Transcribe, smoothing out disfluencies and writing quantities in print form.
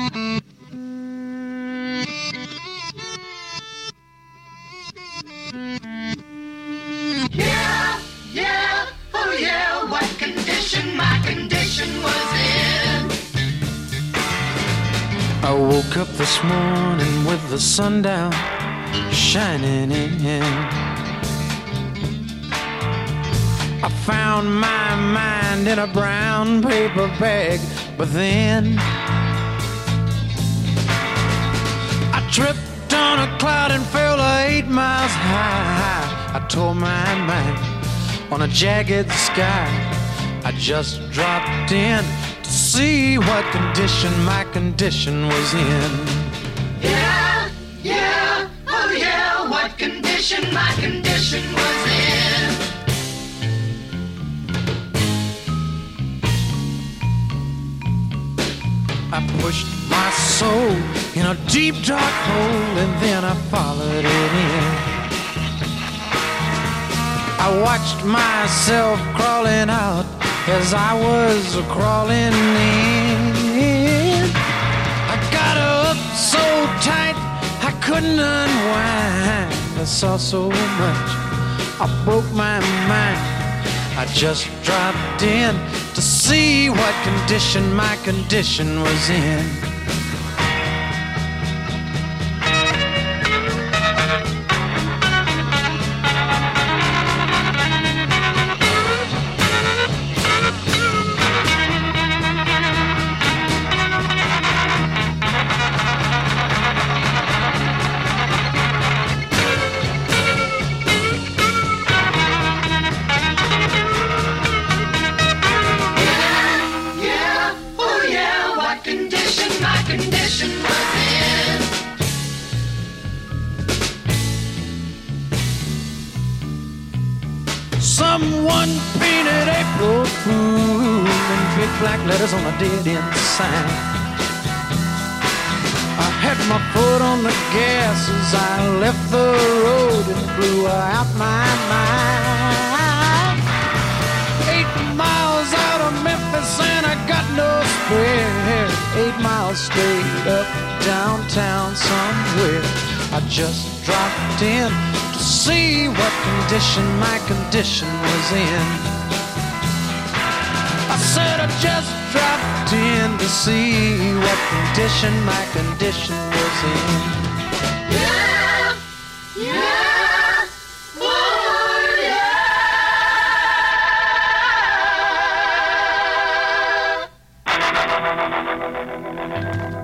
Yeah, yeah, oh yeah, what condition my condition was in. I woke up this morning with the sun down shining in. I found my mind in a brown paper bag, but then I tripped on a cloud and fell 8 miles high. I tore my mind on a jagged sky. I just dropped in to see what condition my condition was in. Yeah, yeah, oh yeah, what condition my condition was in. I pushed my soul in a deep dark hole and then I followed it in. I watched myself crawling out as I was crawling in. I got up so tight I couldn't unwind. I saw so much, I broke my mind. I just dropped in to see what condition my condition was in. Someone painted April Fool in big black letters on a dead-end sign. I had my foot on the gas as I left the road and blew out my mind. 8 miles out of Memphis and I got no spare. 8 miles straight up downtown somewhere. I just dropped in to see what condition my condition was in. I said I just dropped in to see what condition my condition was in. Yeah, yeah, oh yeah.